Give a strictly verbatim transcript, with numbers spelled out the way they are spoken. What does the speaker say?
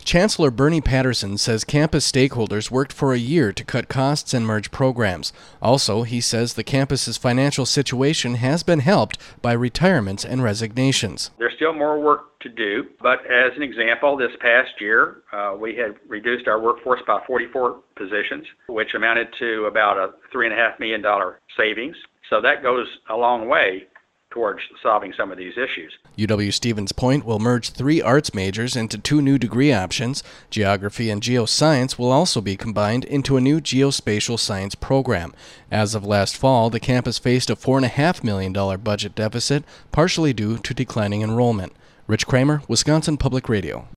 Chancellor Bernie Patterson says campus stakeholders worked for a year to cut costs and merge programs. Also, he says the campus's financial situation has been helped by retirements and resignations. There's still more work to do, but as an example, this past year uh, we had reduced our workforce by forty-four positions, which amounted to about a three and a half million dollar savings. So that goes a long way towards solving some of these issues. U W-Stevens Point will merge three arts majors into two new degree options. Geography and geoscience will also be combined into a new geospatial science program. As of last fall, the campus faced a four point five million dollars budget deficit, partially due to declining enrollment. Rich Kramer, Wisconsin Public Radio.